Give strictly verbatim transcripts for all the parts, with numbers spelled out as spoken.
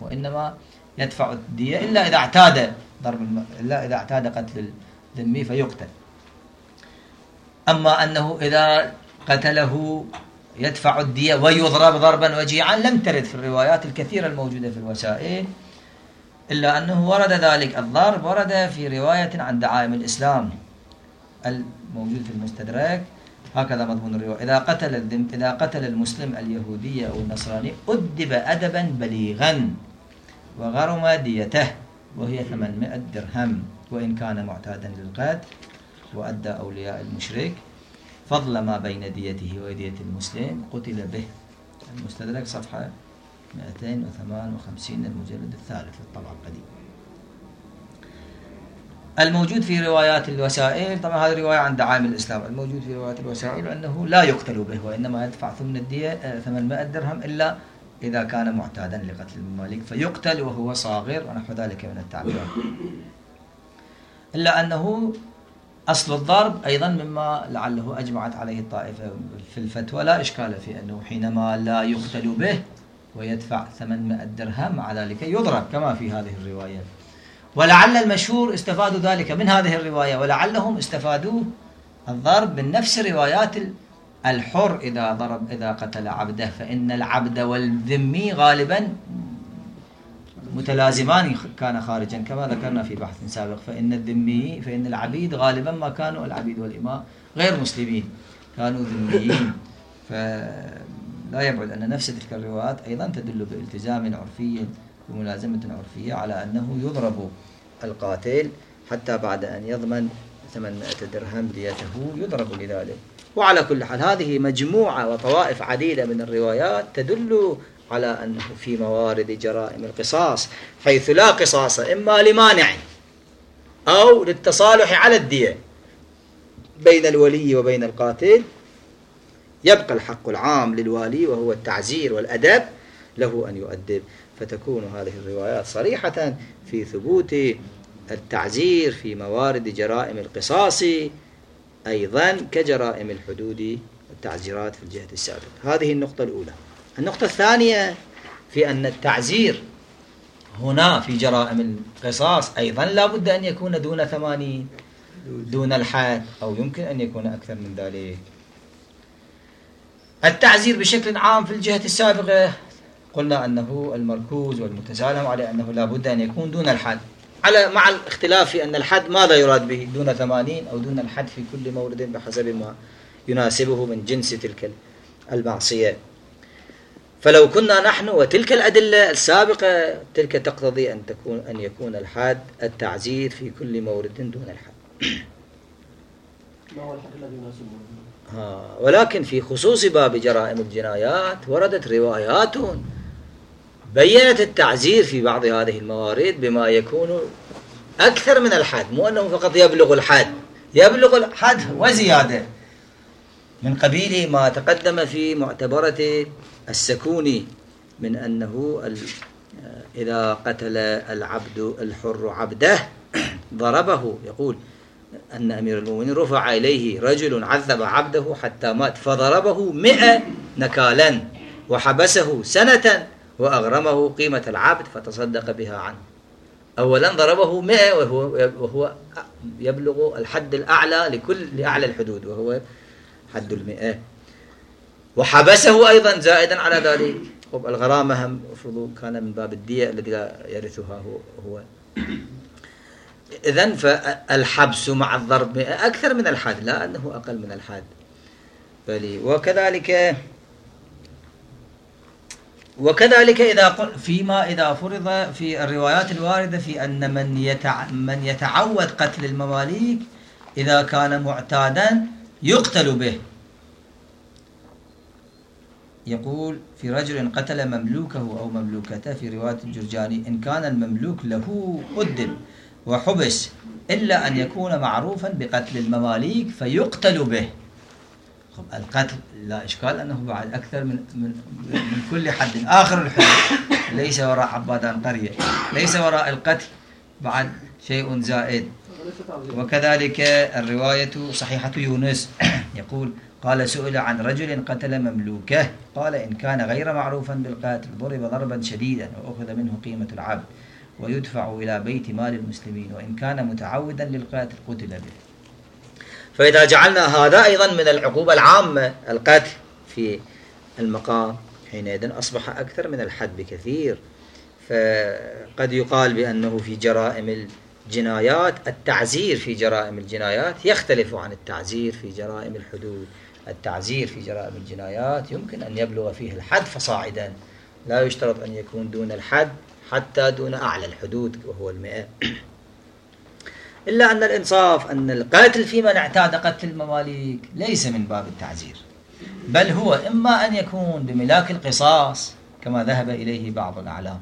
وإنما يدفع الدية إلا إذا اعتاد ضرب الم... إلا إذا اعتاد قتل الذمي فيقتل. أما أنه إذا قتله يدفع الدية ويضرب ضربا وجيعا لم ترد في الروايات الكثيرة الموجودة في الوسائل، إلا أنه ورد ذلك الضرب ورد في رواية عن دعائم الإسلام الموجود في المستدرك. هكذا مضمون الرواية: إذا قتل الذم... إذا قتل المسلم اليهودي أو النصراني أدب أدبا بليغا وغرم ديته وهي ثمانمائة درهم وإن كان معتادا للقتل وأدى أولياء المشرك فضل ما بين ديته ودية المسلم قتل به. المستدرك صفحة مئتين وثمانية وخمسين المجلد الثالث للطبعة القديمة. الموجود في روايات الوسائل، طبعا هذه رواية عن دعائم الإسلام، الموجود في روايات الوسائل أنه لا يقتل به وإنما يدفع ثمن الدية ثمانمائة درهم إلا إذا كان معتادا لقتل المماليك فيقتل وهو صاغر ونحو ذلك من التعبيرات. إلا أنه أصل الضرب أيضا مما لعله أجمعت عليه الطائفة في الفتوى، لا إشكال في أنه حينما لا يقتل به ويدفع ثمانمائة درهم مع ذلك يضرب كما في هذه الرواية. ولعل المشهور استفادوا ذلك من هذه الرواية، ولعلهم استفادوا الضرب من نفس روايات الحر إذا ضرب إذا قتل عبده، فإن العبد والذمي غالبا متلازمان كان خارجا كما ذكرنا في بحث سابق، فإن الذمي فإن العبيد غالبا ما كانوا العبيد والإماء غير مسلمين كانوا ذميين، فلا يبعد أن نفس تلك الروايات أيضا تدل بالتزام عرفي وملازمة عرفية على أنه يضرب القاتل حتى بعد أن يضمن ثمانمائة درهم ديته يضرب لذلك. وعلى كل حال هذه مجموعة وطوائف عديدة من الروايات تدل على أنه في موارد جرائم القصاص حيث لا قصاص إما لمانع أو للتصالح على الدية بين الولي وبين القاتل يبقى الحق العام للوالي وهو التعزير والأدب له أن يؤدب، فتكون هذه الروايات صريحة في ثبوت التعزير في موارد جرائم القصاص أيضا كجرائم الحدود والتعزيرات في الجهة السابقة. هذه النقطة الأولى. النقطة الثانية في أن التعزير هنا في جرائم القصاص أيضا لا بد أن يكون دون ثمانين دون الحد أو يمكن أن يكون أكثر من ذلك. التعزير بشكل عام في الجهة السابقة قلنا أنه المركوز والمتسالم على أنه لا بد أن يكون دون الحد، على مع الاختلاف في أن الحد ماذا يراد به، دون ثمانين أو دون الحد في كل مورد بحسب ما يناسبه من جنس تلك المعصية. فلو كنا نحن وتلك الأدلة السابقة تلك تقتضي أن تكون أن يكون الحد التعزير في كل مورد دون الحد. ما هو الحد الذي يناسبه؟ ها ولكن في خصوص باب جرائم الجنايات وردت روايات بيّنت التعزير في بعض هذه الموارد بما يكون أكثر من الحد، مو أنه فقط يبلغ الحد، يبلغ الحد وزيادة، من قبيل ما تقدم في معتبرة السكوني من أنه إذا قتل العبد الحر عبده ضربه، يقول أن أمير المؤمنين رفع إليه رجل عذب عبده حتى مات فضربه مئة نكالا وحبسه سنة وأغرمه قيمة العبد فتصدق بها عنه. أولا ضربه مئة وهو, وهو يبلغ الحد الأعلى لكل لأعلى الحدود وهو حد المئة، وحبسه أيضا زائدا على ذلك. الغرامة هم كان من باب الدية الذي لا يرثها هو, هو. إذن فالحبس مع الضرب أكثر من الحد لا أنه أقل من الحد. بل وكذلك وكذلك إذا قل فيما إذا فرض في الروايات الواردة في أن من يتع من يتعود قتل المماليك إذا كان معتادا يقتل به. يقول في رجل قتل مملوكه أو مملوكته في رواية الجرجاني إن كان المملوك له أدب وحبس إلا أن يكون معروفا بقتل المماليك فيقتل به. القتل لا إشكال أنه بعد أكثر من, من, من كل حد آخر الحدود، ليس وراء عبادان قرية، ليس وراء القتل بعد شيء زائد. وكذلك الرواية صحيحة يونس يقول قال سئل عن رجل قتل مملوكه قال إن كان غير معروفا بالقاتل ضرب ضربا شديدا وأخذ منه قيمة العبد ويدفع إلى بيت مال المسلمين، وإن كان متعودا للقاتل قتل به. فإذا جعلنا هذا أيضا من العقوبة العامة القتل في المقام، حينئذ أصبح أكثر من الحد بكثير. فقد يقال بأنه في جرائم الجنايات التعزير في جرائم الجنايات يختلف عن التعزير في جرائم الحدود. التعزير في جرائم الجنايات يمكن أن يبلغ فيه الحد فصاعدا، لا يشترط أن يكون دون الحد حتى دون أعلى الحدود وهو المئة. إلا أن الإنصاف أن القاتل في من اعتاد قتل المماليك ليس من باب التعزير، بل هو إما أن يكون بملاك القصاص كما ذهب إليه بعض الأعلام،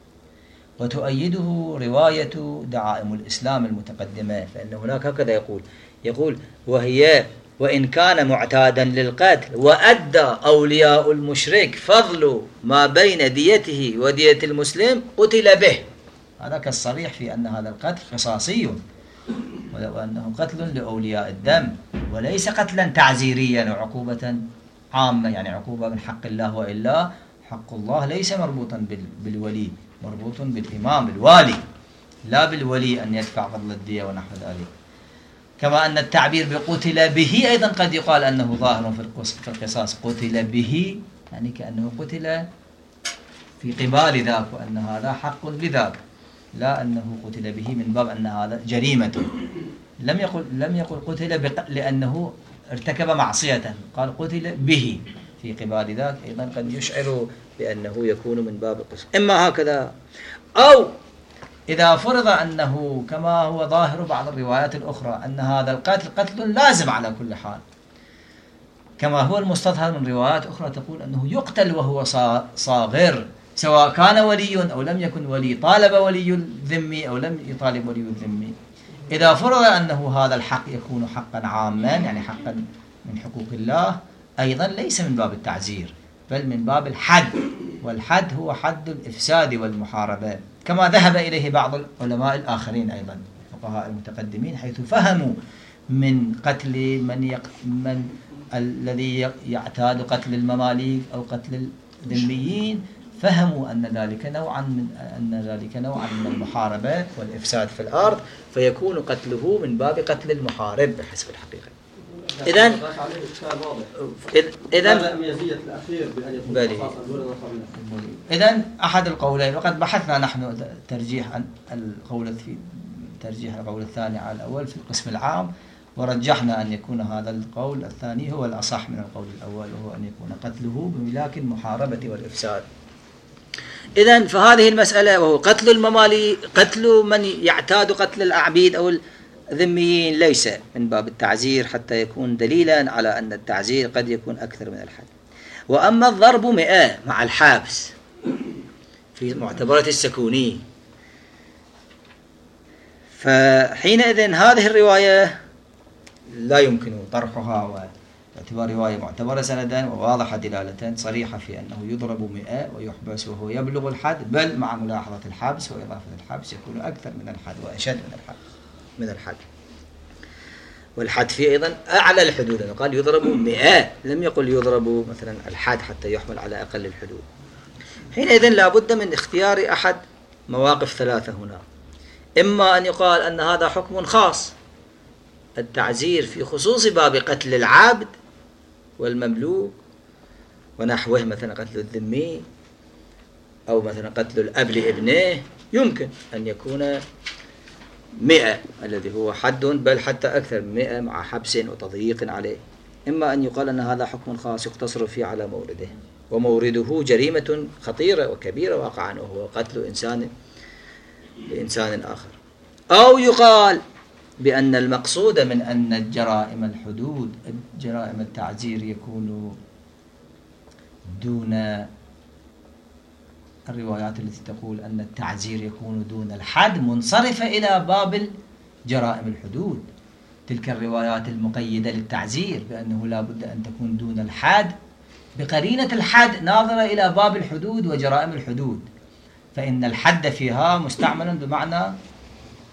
وتؤيده رواية دعائم الإسلام المتقدمة، فإن هناك هكذا يقول يقول وهي وإن كان معتادا للقتل وأدى أولياء المشرك فضل ما بين ديته ودية المسلم قتل به. هذا كالصريح في أن هذا القتل قصاصي، وأنه قتل لأولياء الدم وليس قتلا تعزيريا وعقوبة عامة، يعني عقوبة من حق الله، وإلا حق الله ليس مربوطا بالولي، مربوط بالإمام الوالي، لا بالولي أن يدفع فضل الدية ونحو ذلك. كما أن التعبير بقتل به أيضا قد يقال أنه ظاهر في القصاص، قتل به يعني كأنه قتل في قبال ذاك، وأن هذا حق لذاك، لا أنه قتل به من باب أن هذا جريمة. لم يقل لم يقل قتل لأنه ارتكب معصية، قال قتل به في قبال ذاك، أيضا قد يشعر بأنه يكون من باب القصاص. إما هكذا، أو إذا فرض أنه كما هو ظاهر بعض الروايات الأخرى أن هذا القتل قتل لازم على كل حال، كما هو المستظهر من روايات أخرى تقول أنه يقتل وهو صاغر، سواء كان ولي أو لم يكن ولي، طالب ولي الذمي أو لم يطالب ولي الذمي. إذا فرض أنه هذا الحق يكون حقا عاما، يعني حقا من حقوق الله، أيضا ليس من باب التعزير بل من باب الحد، والحد هو حد الإفساد والمحاربة، كما ذهب إليه بعض العلماء الآخرين أيضا الفقهاء المتقدمين، حيث فهموا من قتل من, يق... من الذي يعتاد قتل المماليك أو قتل الذميين، فهموا أن ذلك نوعا من أن ذلك نوعا من المحاربة والإفساد في الأرض، فيكون قتله من باب قتل المحارب بحسب الحقيقة. إذن إذن إذن أحد القولين، وقد بحثنا نحن ترجيح عن القول في ترجيح القول الثاني على الأول في القسم العام، ورجحنا أن يكون هذا القول الثاني هو الأصح من القول الأول، وهو أن يكون قتله بملاك المحاربة والإفساد. إذن فهذه المسألة وهو قتل الممالي، قتل من يعتاد قتل العبيد أو الذميين ليس من باب التعزير حتى يكون دليلا على أن التعزير قد يكون أكثر من الحد. وأما الضرب مئة مع الحبس في معتبرة السكوني، فحينئذ هذه الرواية لا يمكن طرحها باعتبار رواية معتبرة سندا وواضحة دلالة صريحة في أنه يضرب مئة ويحبس وهو يبلغ الحد، بل مع ملاحظة الحبس وإضافة الحبس يكون أكثر من الحد وأشد من الحد من الحد والحد فيه أيضا أعلى الحدود، لأنه قال يضرب مئة، لم يقل يضرب مثلا الحد حتى يحمل على أقل الحدود. حينئذ لا بد من اختيار أحد مواقف ثلاثة هنا، إما أن يقال أن هذا حكم خاص، التعزير في خصوص باب قتل العبد والمملوك ونحوه، مثلا قتل الذمي أو مثلا قتل الأب لابنه، يمكن أن يكون مئة الذي هو حد، بل حتى أكثر من مئة مع حبس وتضييق عليه. إما أن يقال أن هذا حكم خاص يقتصر فيه على مورده، ومورده جريمة خطيرة وكبيرة واقعا، وهو قتل إنسان لإنسان آخر. أو يقال بأن المقصود من أن الجرائم الحدود جرائم التعزير يكون دون الروايات التي تقول أن التعزير يكون دون الحد منصرفة إلى باب جرائم الحدود، تلك الروايات المقيدة للتعزير بأنه لا بد أن تكون دون الحد بقرينة الحد ناظرة إلى باب الحدود وجرائم الحدود، فإن الحد فيها مستعمل بمعنى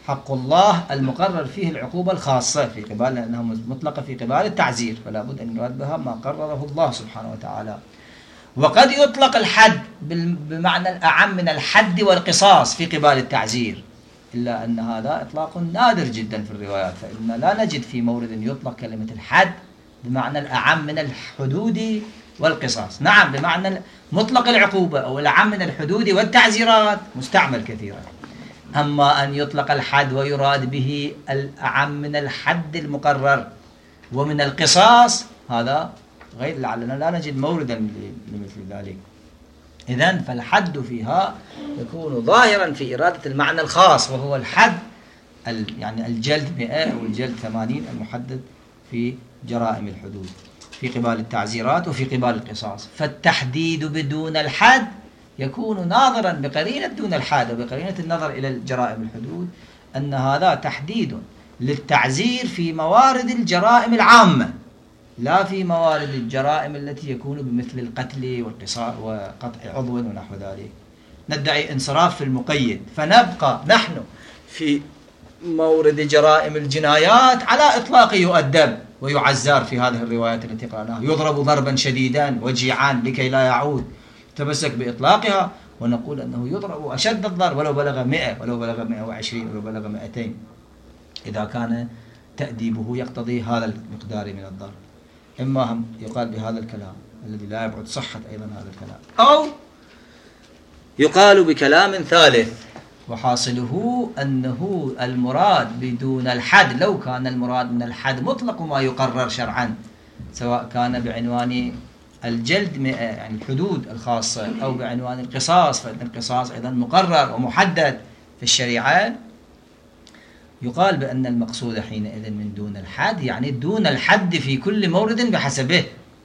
حق الله المقرر فيه العقوبة الخاصة في قبال، لأنها مطلقة في قبال التعزير، فلا بد أن يراد بها ما قرره الله سبحانه وتعالى. وقد يطلق الحد بمعنى الأعم من الحد والقصاص في قبال التعزير، إلا أن هذا إطلاق نادر جدا في الروايات، فإن لا نجد في مورد يطلق كلمة الحد بمعنى الأعم من الحدود والقصاص. نعم بمعنى مطلق العقوبة أو الأعم من الحدود والتعزيرات مستعمل كثيرا، أما أن يطلق الحد ويراد به الأعم من الحد المقرر ومن القصاص هذا غير، لعلنا لا نجد موردا لمثل ذلك. إذن فالحد فيها يكون ظاهرا في إرادة المعنى الخاص، وهو الحد يعني الجلد مئة أو الجلد ثمانين المحدد في جرائم الحدود في قبال التعزيرات وفي قبال القصاص. فالتحديد بدون الحد يكون ناظرا بقرينة دون الحد وبقرينة النظر إلى الجرائم الحدود أن هذا تحديد للتعزير في موارد الجرائم العامة، لا في موارد الجرائم التي يكون بمثل القتل والقصاص وقطع عضو ونحو ذلك. ندعي انصراف في المقيد، فنبقى نحن في مورد جرائم الجنايات على إطلاق يؤدب ويعزر في هذه الروايات التي قرأناها، يضرب ضربا شديدا وجيعا لكي لا يعود، تمسك بإطلاقها، ونقول أنه يضرب أشد الضرب ولو بلغ مئة ولو بلغ مئة وعشرين ولو بلغ مئتين إذا كان تأديبه يقتضي هذا المقدار من الضرب. إما هم يقال بهذا الكلام الذي لا يبعد صحة أيضا هذا الكلام، أو يقال بكلام ثالث وحاصله أنه المراد بدون الحد، لو كان المراد من الحد مطلق ما يقرر شرعا سواء كان بعنوان الجلد يعني الحدود الخاصة أو بعنوان القصاص، فإن القصاص أيضا مقرر ومحدد في الشريعة، يقال بأن المقصود حينئذ من دون الحد يعني دون الحد في كل مورد بحسبه.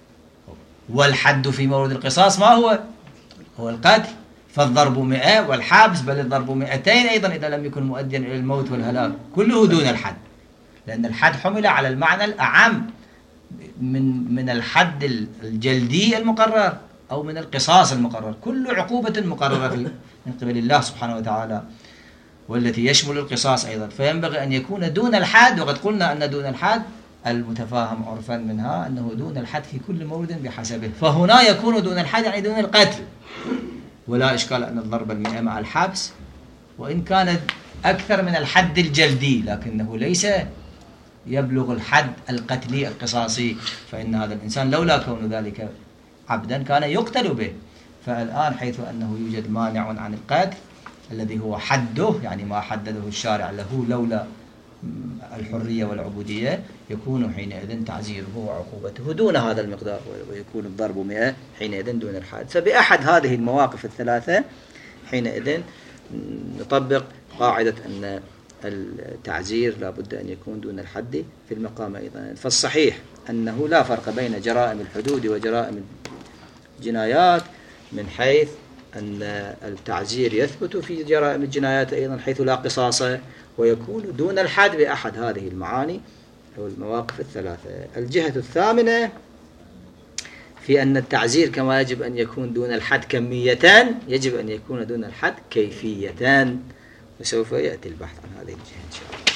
والحد في مورد القصاص ما هو؟ هو القتل، فالضرب مئة والحبس، بل الضرب مئتين أيضا إذا لم يكن مؤديا إلى الموت والهلاك، كله دون الحد، لأن الحد حمل على المعنى الأعم من من الحد الجلدي المقرر أو من القصاص المقرر، كل عقوبة مقررة من قبل الله سبحانه وتعالى والتي يشمل القصاص أيضا، فينبغي أن يكون دون الحد. وقد قلنا أن دون الحد المتفاهم عرفا منها أنه دون الحد في كل مورد بحسبه، فهنا يكون دون الحد يعني دون القتل، ولا إشكال أن الضرب المئة مع الحبس وإن كانت أكثر من الحد الجلدي لكنه ليس يبلغ الحد القتلي القصاصي، فإن هذا الإنسان لولا كون ذلك عبدا كان يقتل به. فالآن حيث أنه يوجد مانع عن القتل الذي هو حده يعني ما حدده الشارع له لولا الحرية والعبودية، يكون حينئذ تعزيره وعقوبته دون هذا المقدار، ويكون الضرب مئة حينئذ دون الحد. فبأحد هذه المواقف الثلاثة حينئذ نطبق قاعدة أن التعزير لا بد أن يكون دون الحد في المقام أيضا. فالصحيح أنه لا فرق بين جرائم الحدود وجرائم الجنايات من حيث أن التعزير يثبت في جرائم الجنايات أيضا حيث لا قصاص، ويكون دون الحد بأحد هذه المعاني أو المواقف الثلاثة. الجهة الثامنة في أن التعزير كما يجب أن يكون دون الحد كميتان يجب أن يكون دون الحد كيفيتان، وسوف يأتي البحث عن هذه الجهة إن شاء الله.